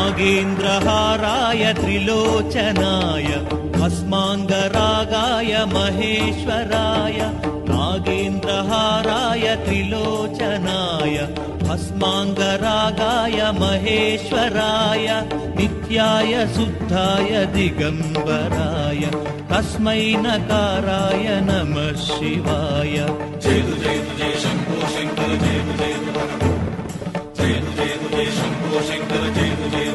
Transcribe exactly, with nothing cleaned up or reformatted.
नागेन्द्रहाराय त्रिलोचनाय भस्माङ्गरागाय महेश्वराय नागेन्द्रहाराय त्रिलोचनाय भस्माङ्गरागाय महेश्वराय नित्याय शुद्धाय दिगम्बराय तस्मै नकाराय नमः शिवाय। जय जय जय शम्भो शङ्कर जय जय जय जय जय शम्भो शङ्कर जय जय